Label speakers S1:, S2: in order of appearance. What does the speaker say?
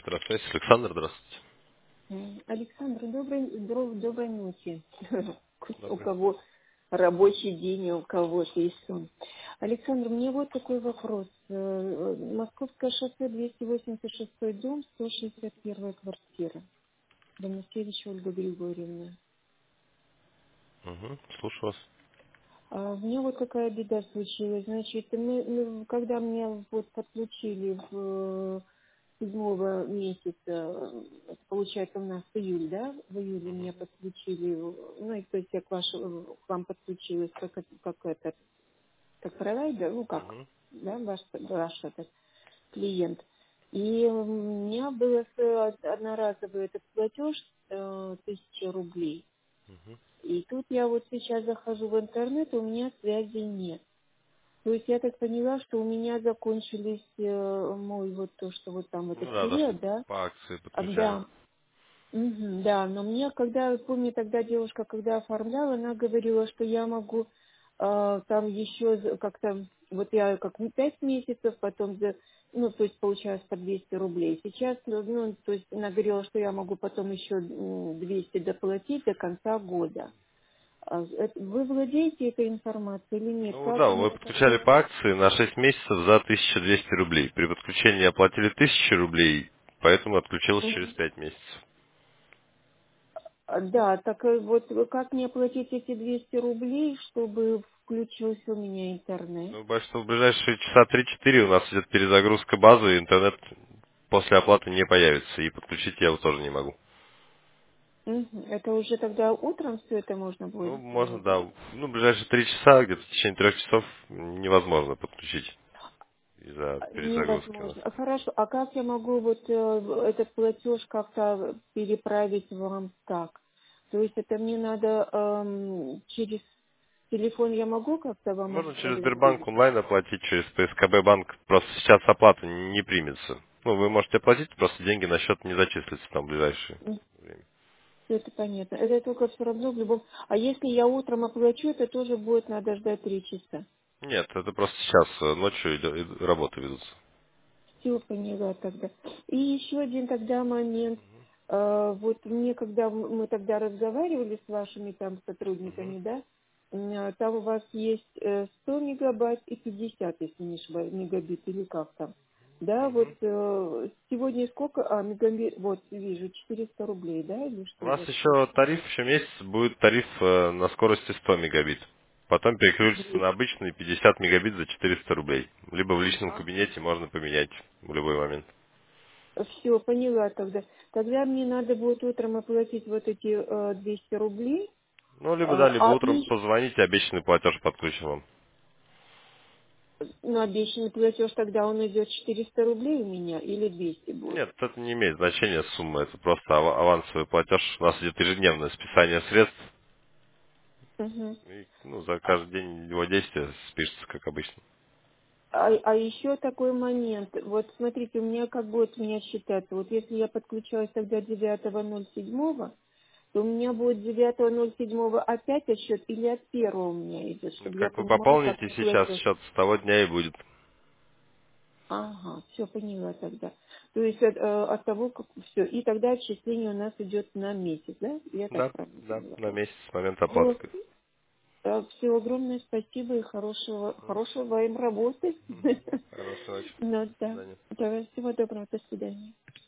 S1: Здравствуйте, Александр, здравствуйте.
S2: Александр, доброй ночи. У
S1: Добрый.
S2: кого рабочий день, у кого есть сон. Александр, мне вот такой вопрос. Московское шоссе, 286 дом, 161 квартира. Домосевич Ольга Григорьевна.
S1: Угу, слушаю вас.
S2: А у меня вот какая беда случилась. Значит, когда меня вот подключили в седьмого месяца, получается, у нас июль, да? В июле меня подключили, ну, и то есть я к вам подключилась как провайдер, ну, как,
S1: Угу,
S2: да, ваш этот клиент. И у меня был одноразовый этот платеж 1000 рублей.
S1: угу.
S2: И тут я вот сейчас захожу в интернет, и у меня связи нет. То есть я так поняла, что у меня закончились мой вот то, что вот там
S1: Ну
S2: этот
S1: да, да,
S2: период, да?
S1: по акции подключали.
S2: Да. Мгм, да, но мне, когда, помню, тогда девушка, когда оформляла, она говорила, что я могу там еще как-то, вот я как не 5 месяцев, потом ну, то есть получалось по 200 рублей. Сейчас, ну, то есть она говорила, что я могу потом еще 200 доплатить до конца года. Вы владеете этой информацией или нет?
S1: Ну
S2: Как
S1: да, вы
S2: мне это?
S1: подключали по акции на 6 месяцев за 1200 рублей. При подключении оплатили 1000 рублей, поэтому отключилось через 5 месяцев.
S2: Да, так вот как мне оплатить эти 200 рублей, чтобы включился у меня интернет?
S1: Ну, боюсь, что в ближайшие часа 3-4 у нас идет перезагрузка базы, и интернет после оплаты не появится, и подключить я его тоже не могу.
S2: Мгм. Это уже тогда утром все это можно будет
S1: Ну, можно,
S2: сделать, да?
S1: да. Ну, в ближайшие 3 часа, где-то в течение 3 часов невозможно подключить из-за перезагрузки у нас.
S2: Невозможно. Хорошо. А как я могу вот этот платеж как-то переправить вам так? То есть это мне надо через телефон я могу как-то вам
S1: Можно через
S2: выдать?
S1: Сбербанк онлайн оплатить, через ПСКБ банк. Просто сейчас оплата не примется. Ну, вы можете оплатить, просто деньги на счет не зачислятся там в ближайшее время.
S2: Всё это понятно. Это только все равно в любом... А если я утром оплачу, это тоже будет надо ждать 3 часа.
S1: Нет, это просто сейчас ночью работы ведутся.
S2: Все поняла тогда. И еще один тогда момент. Вот мне, когда мы тогда разговаривали с вашими там
S1: Мгм.
S2: сотрудниками, да, там у вас есть 100 мегабайт и 50, если не ошибаюсь, мегабит или как там. Да, вот
S1: Мгм.
S2: сегодня сколько? Мегабит, вот вижу, 400 рублей, да, или
S1: У
S2: что у
S1: вас
S2: вас
S1: еще
S2: сейчас?
S1: тариф, еще месяц будет тариф на скорости 100 мегабит. Потом переключится на обычный 50 мегабит за 400 рублей. Либо в личном кабинете можно поменять в любой момент.
S2: Все, поняла тогда. Тогда мне надо будет утром оплатить вот эти 200 рублей.
S1: Ну, либо да, либо утром
S2: И
S1: позвоните, обещанный платеж подключим вам.
S2: на обещанный платеж тогда он идет 400 рублей у меня или 200 будет?
S1: Нет, это не имеет значения сумма, это просто авансовый платеж. У нас идет ежедневное списание средств,
S2: Мгм.
S1: и ну, за каждый день его действия спишется, как обычно.
S2: А еще такой момент. Вот смотрите, у меня как будет у меня считаться. Вот если я подключалась тогда 9.07, то у меня будет 9.07 опять отсчет или от первого у меня идет,
S1: Ну,
S2: чтобы я
S1: как вы
S2: понимала, как
S1: пополните сейчас
S2: платеж.
S1: счет, с того дня и будет.
S2: Ага, все поняла тогда. То есть от того, как все. И тогда отчисление у нас идет на месяц, да? Я так
S1: Да,
S2: правильно
S1: да,
S2: поняла.
S1: на месяц с момента оплаты.
S2: Вот. Все, огромное спасибо и хорошего вам работы.
S1: Хорошей ночи.
S2: Ну
S1: До
S2: да.
S1: свидания.
S2: Давай, всего доброго, до свидания.